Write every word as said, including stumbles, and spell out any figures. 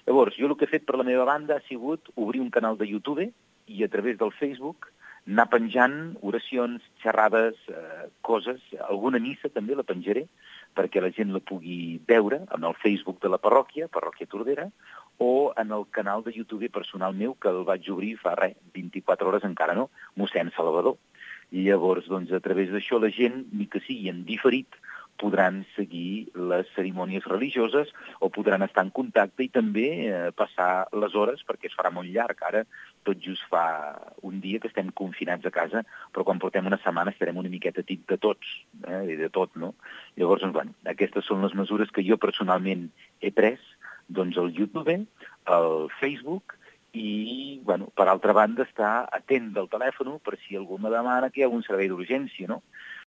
Llavors, jo el que he fet per la meva banda ha sigut obrir un canal de YouTube i a través del Facebook anar penjant oracions, xerrades, eh, coses, alguna missa també la penjaré perquè la gent la pugui veure en el Facebook de la parròquia, Parròquia Tordera, o en el canal de YouTube personal meu, que el vaig obrir fa res, vint-i-quatre hores encara no, mossèn Salvador. I llavors, doncs, a través d'això la gent, ni que sigui en diferit, podran seguir les cerimònies religioses o podran estar en contacte i també eh, passar les hores, perquè es farà molt llarg. Ara tot just fa un dia que estem confinats a casa, però quan portem una setmana estarem una miqueta tip de tots, eh, i de tot, no? Llavors, doncs, bueno, aquestes són les mesures que jo personalment he pres, doncs el YouTube, el Facebook i, bueno, per altra banda, estar atent del telèfon per si algú me demana que hi ha un servei d'urgència, no?